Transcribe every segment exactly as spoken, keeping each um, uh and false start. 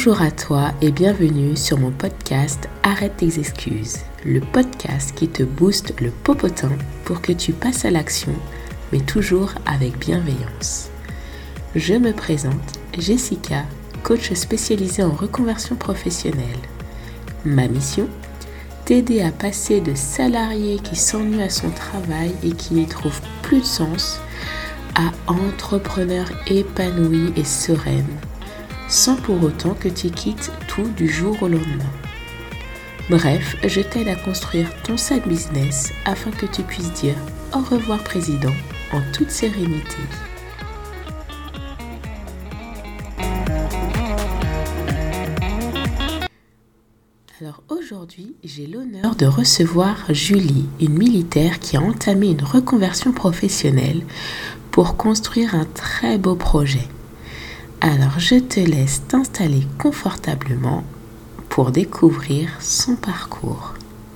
Bonjour à toi et bienvenue sur mon podcast Arrête tes excuses, le podcast qui te booste le popotin pour que tu passes à l'action, mais toujours avec bienveillance. Je me présente, Jessica, coach spécialisée en reconversion professionnelle. Ma mission ? T'aider à passer de salarié qui s'ennuie à son travail et qui n'y trouve plus de sens à entrepreneur épanoui et sereine, sans pour autant que tu quittes tout du jour au lendemain. Bref, je t'aide à construire ton side business afin que tu puisses dire au revoir président en toute sérénité. Alors aujourd'hui, j'ai l'honneur de recevoir Julie, une militaire qui a entamé une reconversion professionnelle pour construire un très beau projet. Alors je te laisse t'installer confortablement pour découvrir son parcours.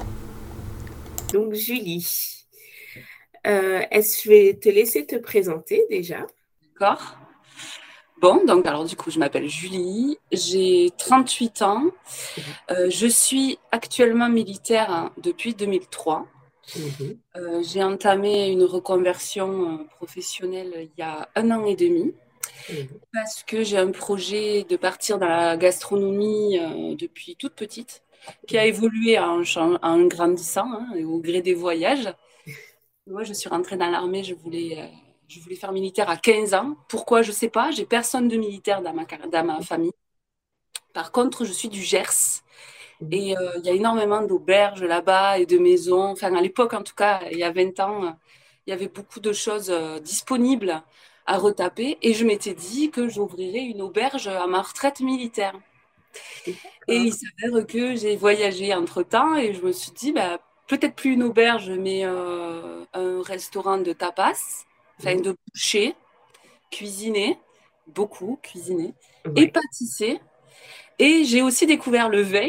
Donc Julie, euh, est-ce que je vais te laisser te présenter déjà? D'accord. Bon, donc alors du coup, je m'appelle Julie, j'ai trente-huit ans, euh, je suis actuellement militaire hein, depuis deux mille trois. Mhm. Euh, j'ai entamé une reconversion euh, professionnelle il y a un an et demi Mhm. parce que j'ai un projet de partir dans la gastronomie euh, depuis toute petite, qui a évolué en, chan- en grandissant hein, et au gré des voyages. Moi, je suis rentrée dans l'armée, je voulais, euh, je voulais faire militaire à quinze ans. Pourquoi? Je ne sais pas, j'ai personne de militaire dans ma, car- dans ma famille. Par contre, je suis du Gers Mhm. et euh, il y a énormément d'auberges là-bas et de maisons. Enfin, à l'époque, en tout cas, il y a vingt ans, euh, il y avait beaucoup de choses euh, disponibles à retaper et je m'étais dit que j'ouvrirais une auberge à ma retraite militaire. Et il D'accord. s'avère que j'ai voyagé entre-temps et je me suis dit, bah, peut-être plus une auberge, mais euh, un restaurant de tapas, enfin Mhm. de boucher, cuisiner, beaucoup cuisiner, et Ouais. pâtisser. Et j'ai aussi découvert le vin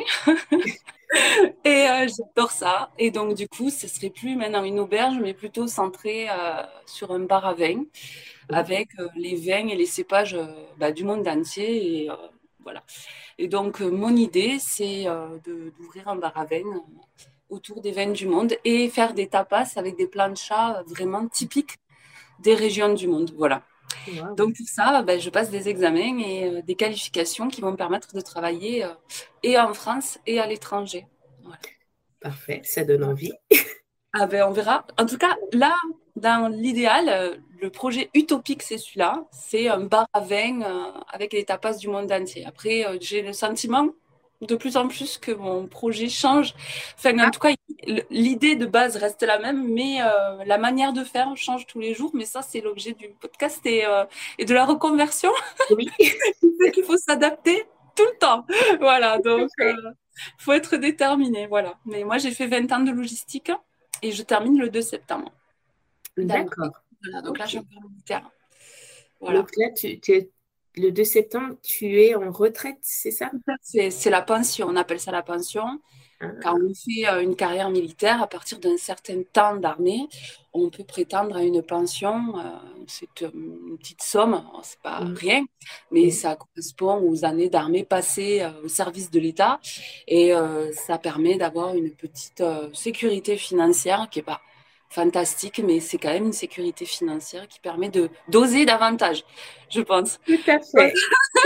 et euh, j'adore ça. Et donc, du coup, ce serait plus maintenant une auberge, mais plutôt centré euh, sur un bar à vin Mhm. avec euh, les vins et les cépages euh, bah, du monde entier. Et euh, voilà. Et donc, euh, mon idée, c'est euh, de- d'ouvrir un bar à vin euh, autour des vins du monde et faire des tapas avec des plats de chat vraiment typiques des régions du monde. Voilà. Wow. Donc, pour ça, ben, je passe des examens et euh, des qualifications qui vont me permettre de travailler euh, et en France et à l'étranger. Voilà. Parfait, ça donne envie. Ah ben, on verra. En tout cas, là, dans l'idéal, euh, le projet utopique, c'est celui-là. C'est un bar à vin euh, avec les tapas du monde entier. Après, euh, j'ai le sentiment de plus en plus que mon projet change. Enfin, en Ah tout cas, l'idée de base reste la même, mais euh, la manière de faire change tous les jours. Mais ça, c'est l'objet du podcast et, euh, et de la reconversion. oui, C'est qu'il faut s'adapter tout le temps. Voilà, tout à donc il fait. euh, faut être déterminé. Voilà. Mais moi, j'ai fait vingt ans de logistique et je termine le deux septembre. D'accord. D'accord. Voilà, donc là, je Ok. suis encore militaire. Voilà. Donc là, tu, tu es- le deux septembre, tu es en retraite, c'est ça? C'est c'est la pension, on appelle ça la pension. Quand Ah, on fait euh, une carrière militaire, à partir d'un certain temps d'armée, on peut prétendre à une pension. euh, c'est euh, une petite somme, alors, c'est pas mhm. rien, mais Mhm. ça correspond aux années d'armée passées euh, au service de l'État et euh, ça permet d'avoir une petite euh, sécurité financière qui est pas fantastique, mais c'est quand même une sécurité financière qui permet de d'oser davantage, je pense. Tout à fait.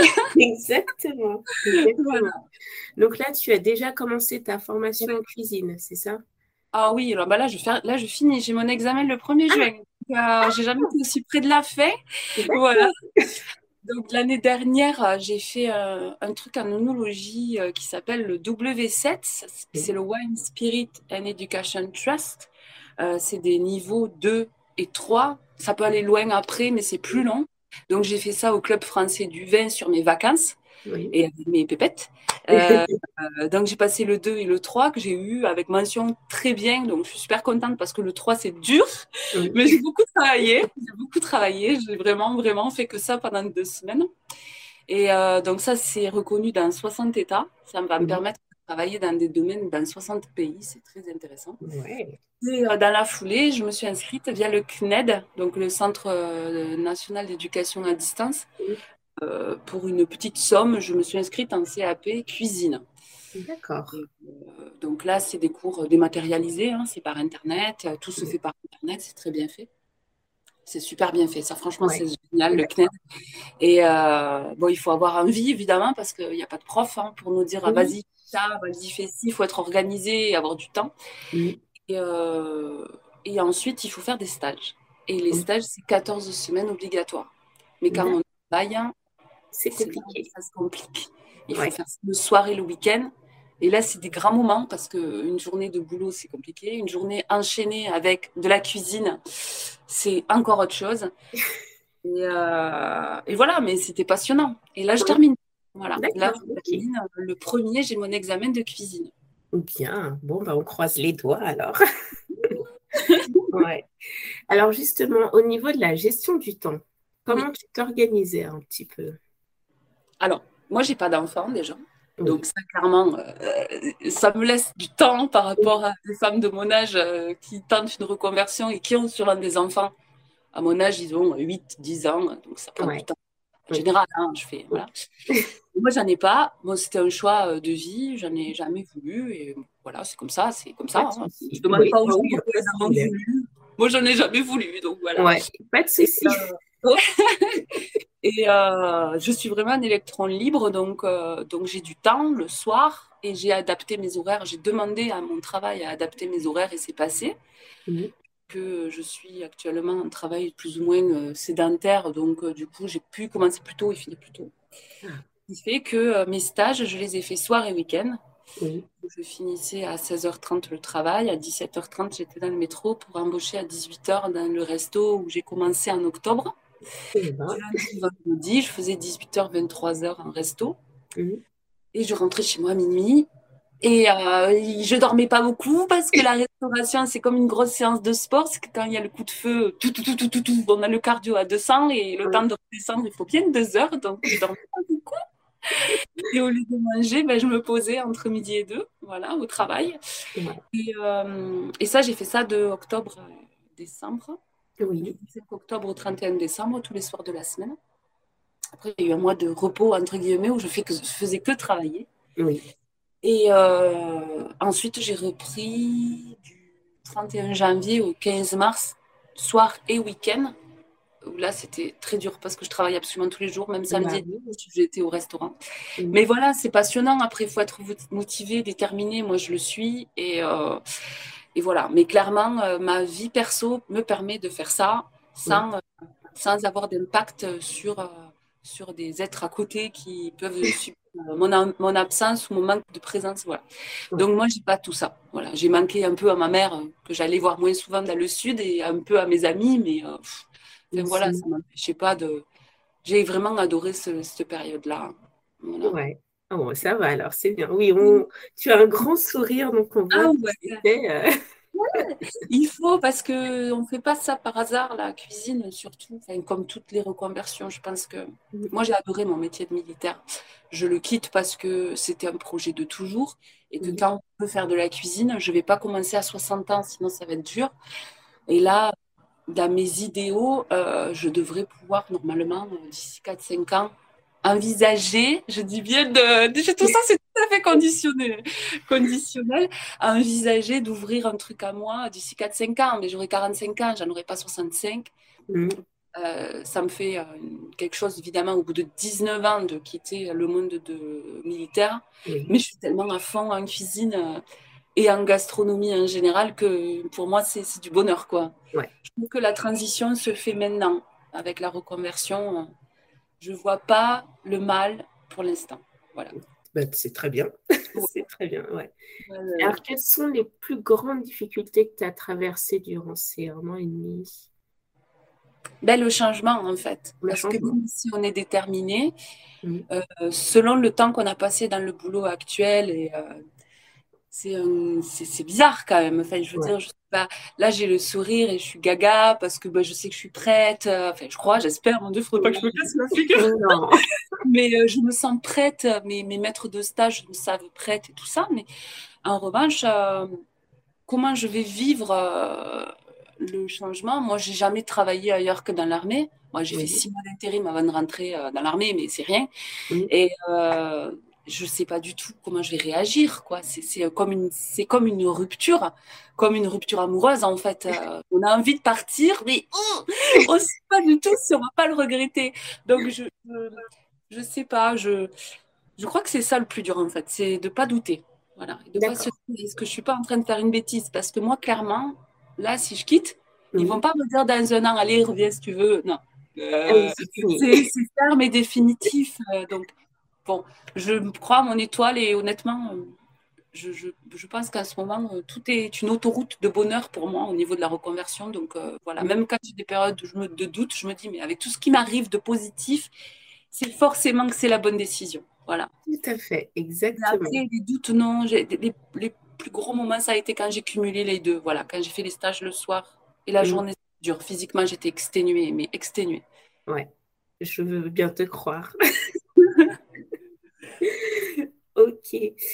Exactement. Exactement. Voilà. Donc là, tu as déjà commencé ta formation en cuisine, c'est ça? Ah oui, alors bah là, je fais, là, je finis. J'ai mon examen le premier Ah, juin. Donc, euh, j'ai jamais été aussi près de la fin. Voilà. d'accord. Donc l'année dernière, euh, j'ai fait euh, un truc en oenologie euh, qui s'appelle le W sept. C'est le Wine Spirit and Education Trust. Euh, c'est des niveaux deux et trois. Ça peut aller loin après, mais c'est plus long. Donc j'ai fait ça au Club français du vin sur mes vacances Oui. et avec mes pépettes. Euh, euh, donc j'ai passé le deux et le trois que j'ai eu avec mention très bien. Donc je suis super contente parce que le trois c'est dur, Oui. mais j'ai beaucoup travaillé. J'ai beaucoup travaillé. J'ai vraiment, vraiment fait que ça pendant deux semaines. Et euh, donc ça c'est reconnu dans soixante États. Ça va me Mhm. permettre de travailler dans des domaines dans soixante pays. C'est très intéressant. Ouais. Et euh, dans la foulée, je me suis inscrite via le C N E D, donc le Centre euh, national d'éducation à distance, euh, pour une petite somme, je me suis inscrite en C A P cuisine. D'accord. Et, euh, donc là, c'est des cours dématérialisés, hein, c'est par Internet, tout se Oui. fait par Internet, c'est très bien fait. C'est super bien fait, ça franchement, Ouais. c'est génial, le C N E D. Et euh, bon, il faut avoir envie, évidemment, parce qu'il n'y a pas de prof hein, pour nous dire, ah, Oui. vas-y, ça, vas-y, fais ci, il faut être organisé et avoir du temps. Oui. Et, euh, et ensuite, il faut faire des stages. Et les Oui. stages, c'est quatorze semaines obligatoires. Mais quand on travaille, hein, C'est c'est là où compliqué. ça se complique. Il faut Ouais. faire le soir et le week-end. Et là, c'est des grands moments parce qu'une journée de boulot, c'est compliqué. Une journée enchaînée avec de la cuisine, c'est encore autre chose. Et, euh, et voilà, mais c'était passionnant. Et là, je Oui. termine. Voilà, là, D'accord. je Ok. termine. Le premier, j'ai mon examen de cuisine. Bien. Bon, bah, on croise les doigts alors. Ouais. Alors justement, au niveau de la gestion du temps, Oui. comment tu t'organisais un petit peu? Alors, moi, j'ai pas d'enfant déjà. Oui. Donc, ça, clairement, euh, ça me laisse du temps par Oui. rapport à des femmes de mon âge euh, qui tentent une reconversion et qui ont souvent des enfants. À mon âge, ils ont huit, dix ans, donc ça prend du Ouais. temps. En Oui. général, hein, je fais, Oui. voilà. Moi, j'en ai pas. Moi, c'était un choix euh, de vie. J'en ai jamais voulu. Et voilà, c'est comme ça. C'est comme Pas ça. de Hein. Je souci. demande Oui. pas aux Ah gens oui, il n'y a pourquoi pas de ils en ont problème. voulu. Moi, j'en ai jamais voulu. Donc voilà. Ouais. Pas de Et, souci. euh, et euh, je suis vraiment un électron libre. Donc, euh, donc j'ai du temps le soir et j'ai adapté mes horaires. J'ai demandé à mon travail à adapter mes horaires et c'est passé. Oui. Que je suis actuellement en travail plus ou moins euh, sédentaire. Donc, euh, du coup, j'ai pu commencer plus tôt et finir plus tôt. Ah, Ce qui fait que euh, mes stages, je les ai faits soir et week-end. oui. Je finissais à seize heures trente le travail. À dix-sept heures trente, j'étais dans le métro pour embaucher à dix-huit heures dans le resto où j'ai commencé en octobre. Eh Du ben, lundi au vendredi, je faisais dix-huit heures, vingt-trois heures en resto. oui. Et je rentrais chez moi à minuit. Et euh, je dormais pas beaucoup parce que la restauration, c'est comme une grosse séance de sport. C'est que quand il y a le coup de feu, tout, tout, tout, tout, tout, tout, on a le cardio à deux cents et le temps Oui. de redescendre, il faut bien deux heures. Donc, je dormais pas beaucoup. Et au lieu de manger, ben, je me posais entre midi et deux, voilà, au travail. Ouais. Et, euh, et ça, j'ai fait ça de octobre à décembre. Du Oui. dix-sept octobre au trente et un décembre, tous les soirs de la semaine. Après, il y a eu un mois de repos, entre guillemets, où je, fais que, je faisais que travailler. Oui. Et euh, ensuite, j'ai repris du trente et un janvier au quinze mars, soir et week-end. Où là, c'était très dur parce que je travaillais absolument tous les jours, même samedi Bah et oui. dimanche, j'étais au restaurant. Oui. Mais voilà, c'est passionnant. Après, il faut être motivé, déterminé. Moi, je le suis. Et, euh, et voilà. Mais clairement, euh, ma vie perso me permet de faire ça Oui. sans, euh, sans avoir d'impact sur, euh, sur des êtres à côté qui peuvent subir euh, mon, mon absence ou mon manque de présence. Voilà. Ouais. Donc, moi, j'ai pas tout ça. Voilà. J'ai manqué un peu à ma mère, euh, que j'allais voir moins souvent dans le sud, et un peu à mes amis. Mais euh, pff, enfin, voilà, Aussi. ça m'empêchait pas de. J'ai vraiment adoré ce- cette période-là. Voilà. Ouais. Ah bon, ça va alors, c'est bien. Oui, on... tu as un grand sourire, donc on voit Ah que ouais, c'était. euh, il faut parce que on fait pas ça par hasard, la cuisine surtout, enfin, comme toutes les reconversions. Je pense que moi j'ai adoré mon métier de militaire. Je le quitte parce que c'était un projet de toujours et que Oui. quand on peut faire de la cuisine, je vais pas commencer à soixante ans, sinon ça va être dur. Et là, dans mes idéaux, euh, je devrais pouvoir normalement, euh, d'ici quatre cinq ans, envisager, je dis bien de, de- tout ça c'est tout à fait conditionné, conditionnel, à envisager d'ouvrir un truc à moi d'ici quatre cinq ans, mais j'aurai quarante-cinq ans, j'en aurai pas soixante-cinq. Oui. Euh, ça me fait euh, quelque chose évidemment au bout de dix-neuf ans de quitter le monde de militaire, Oui. mais je suis tellement à fond en cuisine euh, et en gastronomie en général que pour moi c'est c'est du bonheur quoi. Ouais. Je trouve que la transition se fait maintenant avec la reconversion. Je vois pas le mal pour l'instant. Voilà. Bah, c'est très bien. Ouais. C'est très bien, ouais. Euh, Alors, quelles sont les plus grandes difficultés que tu as traversées durant ces un an et demi? ben, le changement, en fait. Le Parce que changement. même si on est déterminé, Oui. euh, selon le temps qu'on a passé dans le boulot actuel, et euh, c'est un- c'est c'est bizarre quand même. Enfin, je veux Ouais. dire, je sais pas, là, j'ai le sourire et je suis gaga parce que ben, je sais que je suis prête. Euh, Enfin, je crois, j'espère. Mon Dieu, il faudrait pas que je me Oui. casse la figure. Non. Mais euh, je me sens prête. Mes, mes maîtres de stage me savent prête et tout ça. Mais en revanche, euh, comment je vais vivre euh, le changement. Moi, j'ai jamais travaillé ailleurs que dans l'armée. Moi, j'ai Oui. fait six mois d'intérim avant de rentrer euh, dans l'armée, mais c'est rien. Oui. Et euh, je sais pas du tout comment je vais réagir, quoi. C'est, c'est comme une, c'est comme une rupture, comme une rupture amoureuse, en fait. Euh, on a envie de partir, mais oh, on ne sait pas du tout si on va pas le regretter. Donc, je, je, je sais pas. Je, je crois que c'est ça le plus dur, en fait, c'est de pas douter. Voilà, et de pas se D'accord. dire, est-ce que je suis pas en train de faire une bêtise? Parce que moi, clairement, là, si je quitte, ils Oui. vont pas me dire dans un an, allez, reviens si tu veux. Non. Ah oui, Euh, c'est fini. c'est, c'est ferme et définitif. Euh, donc, bon, je crois à mon étoile et honnêtement, euh, je, je, je pense qu'à ce moment, euh, tout est une autoroute de bonheur pour moi au niveau de la reconversion. Donc, euh, voilà, Oui. même quand j'ai des périodes où je me, de doute, je me dis, mais avec tout ce qui m'arrive de positif, c'est forcément que c'est la bonne décision. Voilà. Tout à fait, Mais exactement. après, les doutes, non. J'ai, les, les plus gros moments, ça a été quand j'ai cumulé les deux. Voilà, quand j'ai fait les stages le soir et la Oui. journée, c'était dur. Physiquement, j'étais exténuée, mais exténuée. Ouais, je veux bien te croire. Ok.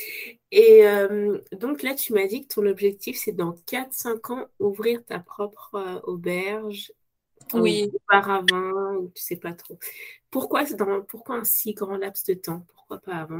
Et euh, donc là, tu m'as dit que ton objectif, c'est dans quatre cinq ans, ouvrir ta propre euh, auberge ou Oui, bar à vin, ou tu sais pas trop. Pourquoi, c'est dans, pourquoi un si grand laps de temps? Pourquoi pas avant?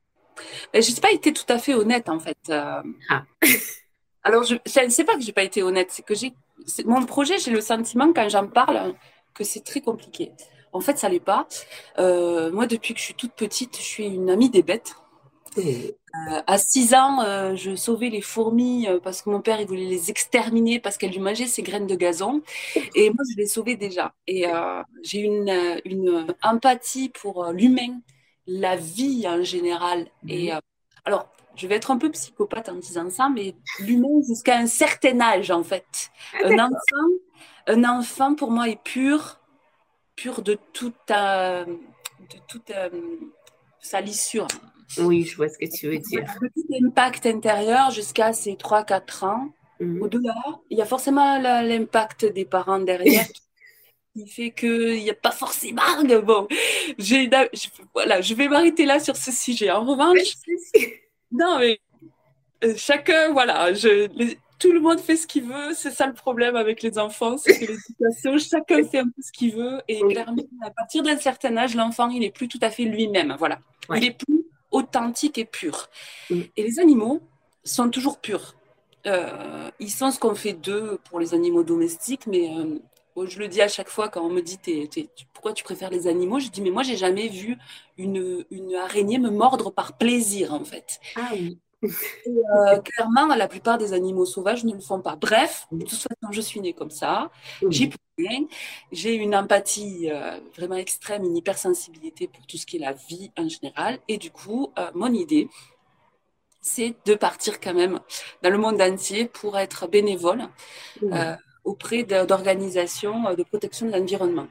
je n'ai pas été tout à fait honnête, en fait. Euh, Ah, alors, je ne sais pas que j'ai pas été honnête. C'est que j'ai, c'est, mon projet, j'ai le sentiment, quand j'en parle, que c'est très compliqué. En fait, ça l'est pas. Euh, moi, depuis que je suis toute petite, je suis une amie des bêtes. oui. Euh, à six ans, euh, je sauvais les fourmis euh, parce que mon père il voulait les exterminer parce qu'elles lui mangeaient ses graines de gazon. Et moi, je les sauvais déjà. Et euh, j'ai une, euh, une empathie pour euh, l'humain, la vie en général. Et Mhm. euh, alors, je vais être un peu psychopathe en disant ça, mais l'humain jusqu'à un certain âge, en fait. Ah, Un d'accord. enfant, un enfant pour moi est pur, pur de toute, euh, de toute euh, salissure. Oui, je vois ce que tu veux dire. Petit impact intérieur jusqu'à ses trois quatre ans. Mhm. Au-delà, il y a forcément la- l'impact des parents derrière qui fait qu'il n'y a pas forcément. Bon, j'ai, une- je, voilà, je vais m'arrêter là sur ce sujet. En Pas de revanche, souci. non, mais euh, chacun, voilà, je, les- tout le monde fait ce qu'il veut. C'est ça le problème avec les enfants, c'est que l'éducation, chacun fait un peu ce qu'il veut. Et Oui, clairement, à partir d'un certain âge, l'enfant, il n'est plus tout à fait lui-même. Voilà. Il ouais. est plus authentique et pur. Mhm. Et les animaux sont toujours purs. Euh, ils sont ce qu'on fait d'eux pour les animaux domestiques, mais euh, bon, je le dis à chaque fois quand on me dit t'es- t'es- pourquoi tu préfères les animaux, je dis mais moi j'ai jamais vu une, une araignée me mordre par plaisir en fait. Ah oui. Euh, clairement, la plupart des animaux sauvages ne le font pas. Bref, de Oui. toute façon, je suis née comme ça. J'y Oui. peux rien. J'ai une empathie euh, vraiment extrême, une hypersensibilité pour tout ce qui est la vie en général. Et du coup, euh, mon idée, c'est de partir quand même dans le monde entier pour être bénévole euh, Oui. auprès de- d'organisations euh, de protection de l'environnement.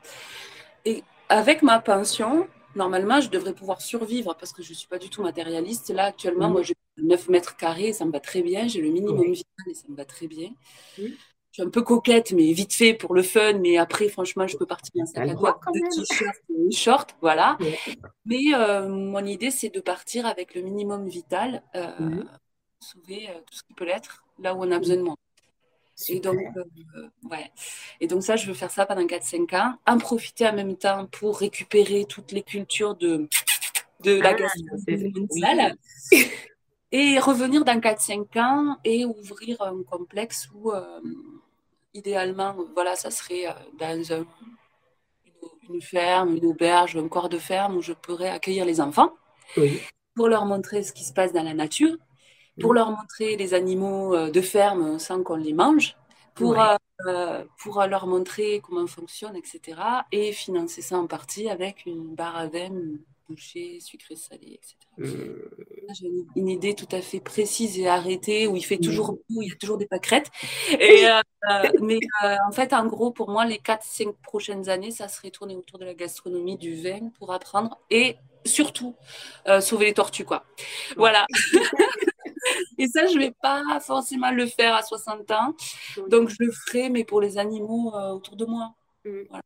Et avec ma pension, normalement, je devrais pouvoir survivre parce que je ne suis pas du tout matérialiste. Là, actuellement, moi, Oui. j'ai neuf mètres carrés, ça me va très bien. J'ai le minimum Oui. vital et ça me va très bien. Oui. Je suis un peu coquette, mais vite fait pour le fun. Mais après, franchement, je peux partir en T'as sac le à dos droit avec quand deux même. t-shirts et une short, voilà. Ouais. Mais euh, mon idée, c'est de partir avec le minimum vital, euh, Mhm. sauver euh, tout ce qui peut l'être, là où on a besoin Oui. de moi. Et donc, Super. euh, ouais. Et donc ça, je veux faire ça pendant quatre cinq ans, en profiter en même temps pour récupérer toutes les cultures de, de la Ah, gastronomie c'est- mondiale oui. et revenir dans quatre cinq ans et ouvrir un complexe où, euh, idéalement, voilà, ça serait euh, dans un- une, une ferme, une auberge, un corps de ferme où je pourrais accueillir les enfants Oui. pour leur montrer ce qui se passe dans la nature, pour Mhm. leur montrer les animaux euh, de ferme sans qu'on les mange, pour, Ouais. euh, euh, pour leur montrer comment fonctionne, et cetera. Et financer ça en partie avec une barre à vin, bouchée, sucré, salé, et cetera. Mhm. J'ai une, une idée tout à fait précise et arrêtée où il fait toujours Mhm. beau, il y a toujours des pâquerettes. Et, euh, euh, mais euh, en fait, en gros, pour moi, les quatre cinq prochaines années, ça serait tourné autour de la gastronomie, du vin pour apprendre et surtout euh, sauver les tortues, quoi. Ouais. Voilà. Et ça, je vais pas forcément le faire à soixante ans. Oui. Donc, je le ferai, mais pour les animaux euh, autour de moi. Mhm. Voilà.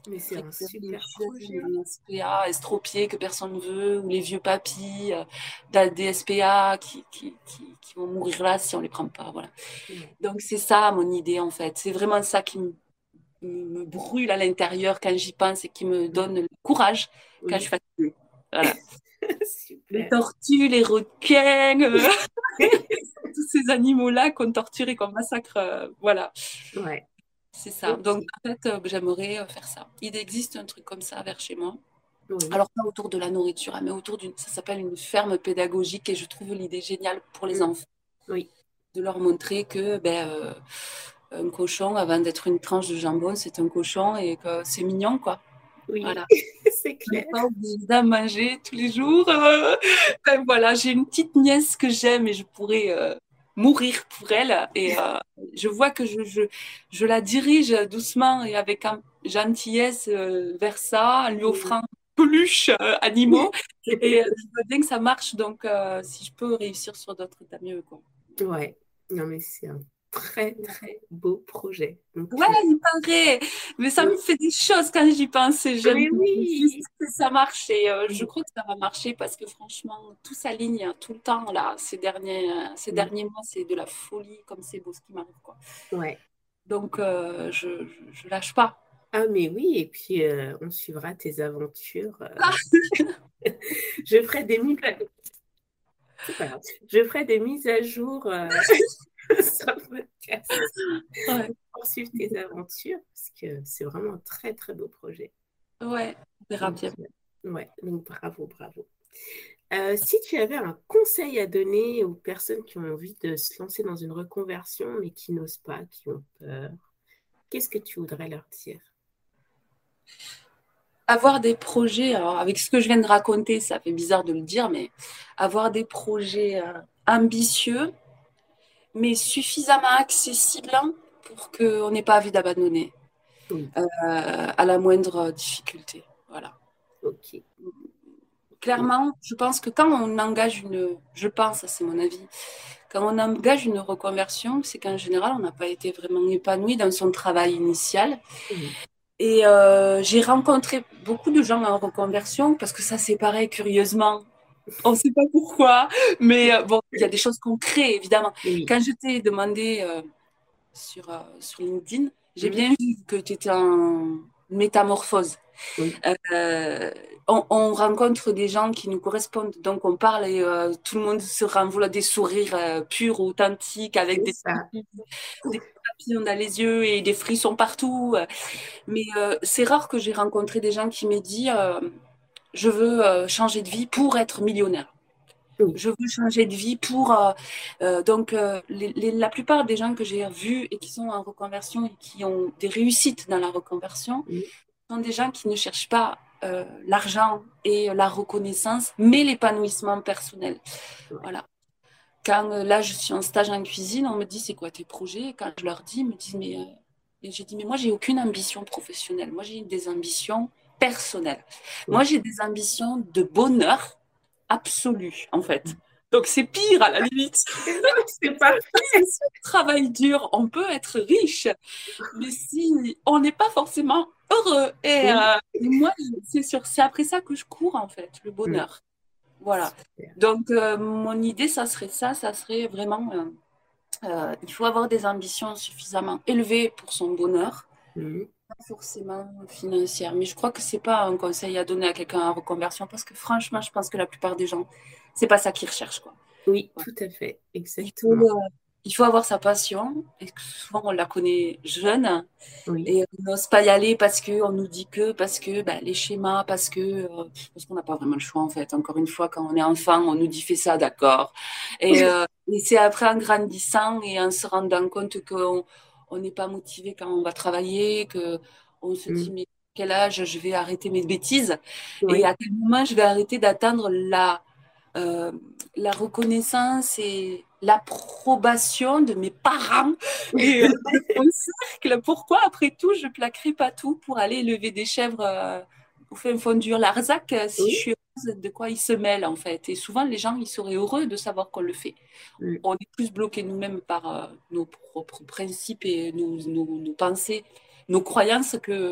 Mais c'est un récupérer les super jeunes projet. en S P A, estropiés que personne ne veut, ou les vieux papis euh, d'a- des S P A qui, qui, qui, qui vont mourir là si on les prend pas. Voilà. Ouais. Donc c'est ça mon idée en fait. C'est vraiment ça qui me, me, me brûle à l'intérieur quand j'y pense et qui me Mm. donne le courage quand je Oui, suis fatiguée. Voilà. Les super. tortues, les requins, euh, tous ces animaux-là qu'on torture et qu'on massacre. euh, voilà, Ouais, c'est ça. Donc, ok. en fait, euh, j'aimerais euh, faire ça. Il existe un truc comme ça vers chez moi. Oui. Alors, pas autour de la nourriture, hein, mais autour d'une. Ça s'appelle une ferme pédagogique et je trouve l'idée géniale pour les Mm. enfants Oui, de leur montrer que ben, euh, un cochon, avant d'être une tranche de jambon, c'est un cochon et que c'est mignon, quoi. oui, Voilà. c'est On n'est clair. pas obligé d'en manger tous les jours. euh. Enfin, voilà, j'ai une petite nièce que j'aime et je pourrais euh, mourir pour elle. Et euh, je vois que je, je, je la dirige doucement et avec un, gentillesse euh, vers ça, en lui Mm. offrant peluches, euh, animaux. Et euh, je veux bien que ça marche. Donc, euh, si je peux réussir sur d'autres, tant mieux, quoi. Ouais, non mais c'est un très très beau projet. Donc, Ouais, euh, il paraît. Mais ça me fait des choses quand j'y pense. Et j'aime mais juste oui, que ça marche. Et euh, je crois que ça va marcher parce que franchement, tout s'aligne tout le temps là. Ces derniers, euh, ces Mm. derniers mois, c'est de la folie comme c'est beau ce qui m'arrive, quoi. Ouais. Donc, euh, je, je, je lâche pas. Ah mais oui, et puis euh, on suivra tes aventures. euh. Ah, Je ferai des mises à... C'est pas grave. Je ferai des mises à jour euh, sur le podcast ouais, pour suivre tes aventures parce que c'est vraiment un très très beau projet. ouais, on verra Donc, bien. euh, ouais, donc bravo, bravo. Euh, si tu avais un conseil à donner aux personnes qui ont envie de se lancer dans une reconversion mais qui n'osent pas, qui ont peur, qu'est-ce que tu voudrais leur dire? Avoir des projets, alors avec ce que je viens de raconter, ça fait bizarre de le dire, mais avoir des projets euh, ambitieux, mais suffisamment accessibles pour qu'on n'ait pas envie d'abandonner. Oui, euh, à la moindre difficulté. Voilà. ok. Clairement, je pense que quand on engage une, je pense, c'est mon avis, quand on engage une reconversion, c'est qu'en général, on n'a pas été vraiment épanoui dans son travail initial. Oui, Et euh, j'ai rencontré beaucoup de gens en reconversion parce que ça, c'est pareil, curieusement. On ne sait pas pourquoi, mais euh, bon, il y a des choses qu'on crée, évidemment. oui. Quand je t'ai demandé euh, sur, euh, sur LinkedIn, j'ai Mhm. bien vu que tu étais en métamorphose. Oui, Euh, on, on rencontre des gens qui nous correspondent, donc on parle et euh, tout le monde se renvoie des sourires euh, purs, authentiques, avec c'est des, ça. des papillons dans les yeux et des frissons partout. Mais euh, c'est rare que j'ai rencontré des gens qui m'aient dit euh, je veux euh, changer de vie pour être millionnaire. Oui, Je veux changer de vie pour... euh, euh, donc, euh, les- les- la plupart des gens que j'ai vus et qui sont en reconversion et qui ont des réussites dans la reconversion, oui, sont des gens qui ne cherchent pas euh, l'argent et la reconnaissance, mais l'épanouissement personnel. ouais. Voilà. Quand euh, là, je suis en stage en cuisine, on me dit c'est quoi tes projets? Et quand je leur dis, ils me disent mais, euh, et j'ai dit mais moi j'ai aucune ambition professionnelle. Moi j'ai des ambitions personnelles. Moi Oui. j'ai des ambitions de bonheur absolu en fait. Donc c'est pire à la limite. C'est Parce que parfait. si on travaille dur, on peut être riche, mais si on n'est pas forcément heureux. Et, Oui. euh, et moi, c'est sur, c'est après ça que je cours, en fait, le Mm. bonheur. Voilà. Super. Donc, euh, mon idée, ça serait ça, ça serait vraiment, euh, euh, il faut avoir des ambitions suffisamment élevées pour son bonheur, Mm. pas forcément financière. Mais je crois que c'est pas un conseil à donner à quelqu'un en reconversion, parce que franchement, je pense que la plupart des gens, c'est pas ça qu'ils recherchent, quoi. Oui, Voilà. tout à fait. Il faut, Exactement. euh, il faut avoir sa passion, et que souvent on la connaît jeune, Oui. et on n'ose pas y aller parce qu'on nous dit que, parce que ben, les schémas, parce que, euh, parce qu'on n'a pas vraiment le choix en fait. Encore une fois, quand on est enfant, on nous dit fais ça, d'accord. Et, euh, et c'est après en grandissant et en se rendant compte qu'on on n'est pas motivé quand on va travailler, que on se dit Mm. mais quel âge je vais arrêter mes bêtises et Oui. à quel moment je vais arrêter d'attendre la euh, la reconnaissance et l'approbation de mes parents et euh, de mon cercle. Pourquoi, après tout, je plaquerai pas tout pour aller élever des chèvres euh, au fin fond du Larzac euh, si je Oui. suis heureuse de quoi ils se mêlent, en fait. Et souvent, les gens, ils seraient heureux de savoir qu'on le fait. Mm. On est plus bloqués nous-mêmes par euh, nos propres principes et nos, nos, nos pensées, nos croyances que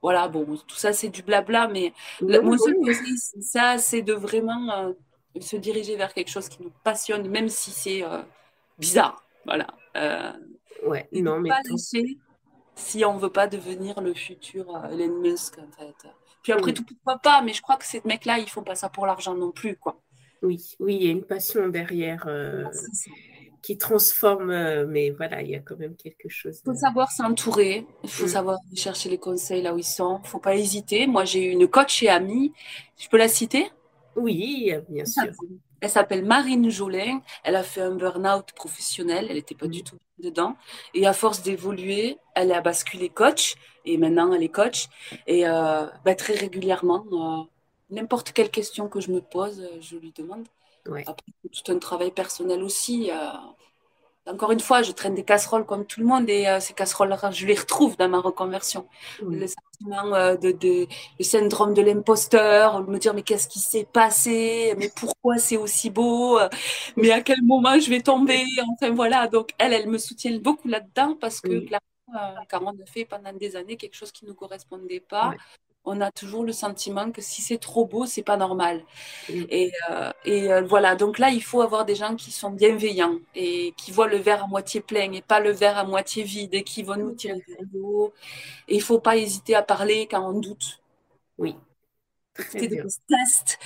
voilà, bon, tout ça, c'est du blabla, mais Non, mon seul non. conseil, c'est ça, c'est de vraiment euh, se diriger vers quelque chose qui nous passionne, même si c'est euh, bizarre. Voilà. Euh, Ouais, et de non, ne mais pas tant. lâcher si on ne veut pas devenir le futur euh, Elon Musk, en fait. Puis après Oui, tout, pourquoi pas, mais je crois que ces mecs-là, ils font pas ça pour l'argent non plus, quoi. oui, oui, il y a une passion derrière Voilà, euh, c'est ça. qui transforme, euh, mais voilà, il y a quand même quelque chose. Il faut euh, savoir s'entourer, il faut mm. savoir aller chercher les conseils là où ils sont, il ne faut pas hésiter. Moi, j'ai une coach et amie, je peux la citer? Oui, euh, bien sûr. Elle s'appelle Marine Jolin. Elle a fait un burn-out professionnel. Elle n'était pas du Mm. tout dedans. Et à force d'évoluer, elle a basculé coach. Et maintenant, elle est coach. Et euh, bah, très régulièrement, euh, n'importe quelle question que je me pose, euh, je lui demande. Ouais, Après, c'est tout un travail personnel aussi. euh, Encore une fois, je traîne des casseroles comme tout le monde et euh, ces casseroles, je les retrouve dans ma reconversion. Le oui, sentiment euh, de, de- le syndrome de l'imposteur, me dire mais qu'est-ce qui s'est passé, mais pourquoi c'est aussi beau, euh, mais à quel moment je vais tomber, enfin voilà. Donc elle, elle me soutient beaucoup là-dedans parce que oui, clairement, euh, quand on a fait pendant des années quelque chose qui ne nous correspondait pas, ouais. on a toujours le sentiment que si c'est trop beau, c'est pas normal. Mm. Et, euh, et euh, voilà, donc là, il faut avoir des gens qui sont bienveillants et qui voient le verre à moitié plein et pas le verre à moitié vide et qui vont nous Tout à tirer vers fait. le haut. Et il faut pas hésiter à parler quand on doute. Oui, très Écouter des bien. podcasts.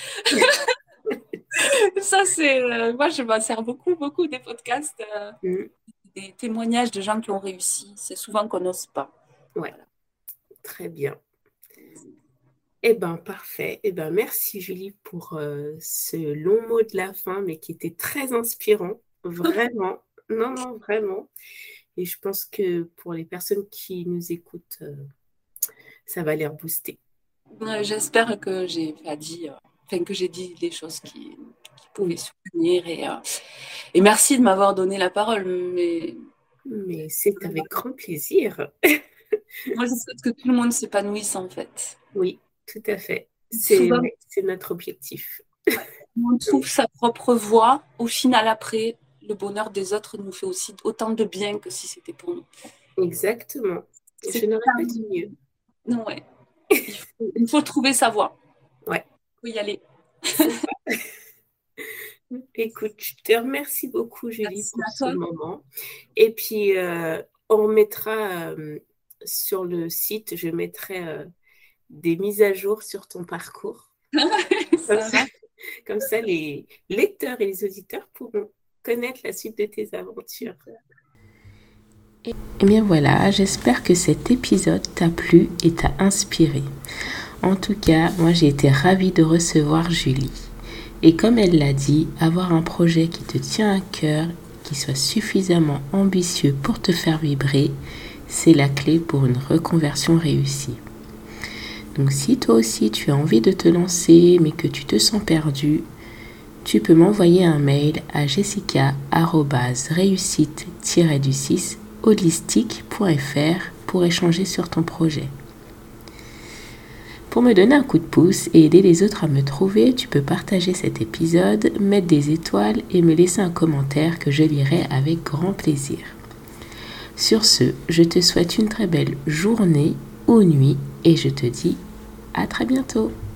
Ça, c'est. Euh, moi, je m'en sers beaucoup, beaucoup des podcasts, euh, Mm. des témoignages de gens qui ont réussi. C'est souvent qu'on n'ose pas. Ouais, Voilà. très bien. Eh ben, parfait. Eh ben, merci Julie pour euh, ce long mot de la fin, mais qui était très inspirant. Vraiment. Non, non, vraiment. Et je pense que pour les personnes qui nous écoutent, euh, ça va les rebooster. Euh, J'espère que j'ai pas dit, euh, enfin, que j'ai dit des choses qui, qui pouvaient Oui, soutenir. Et, euh, et merci de m'avoir donné la parole. Mais mais c'est avec grand plaisir. moi, je souhaite que tout le monde s'épanouisse en fait. Oui, tout à fait. C'est Souvent, ouais, c'est notre objectif. on trouve sa propre voie. Au final, après, le bonheur des autres nous fait aussi autant de bien que si c'était pour nous. Exactement. Je C'est n'aurais ça. pas dit mieux. Non, ouais. Il faut, il faut trouver sa voie. Ouais, Il faut y aller. c'est ça. Écoute, je te remercie beaucoup, Julie, Merci pour à ce toi. moment. Et puis, euh, on mettra euh, sur le site, je mettrai euh, des mises à jour sur ton parcours. Comme Ça ça, va. comme ça, les lecteurs et les auditeurs pourront connaître la suite de tes aventures. Et bien voilà, j'espère que cet épisode t'a plu et t'a inspiré. En tout cas, moi j'ai été ravie de recevoir Julie. Et comme elle l'a dit, avoir un projet qui te tient à cœur, qui soit suffisamment ambitieux pour te faire vibrer, c'est la clé pour une reconversion réussie. Donc si toi aussi tu as envie de te lancer mais que tu te sens perdu, tu peux m'envoyer un mail à jessica arobase réussite tiret du six holistique point f r pour échanger sur ton projet. Pour me donner un coup de pouce et aider les autres à me trouver, tu peux partager cet épisode, mettre des étoiles et me laisser un commentaire que je lirai avec grand plaisir. Sur ce, je te souhaite une très belle journée ou nuit et je te dis à très bientôt.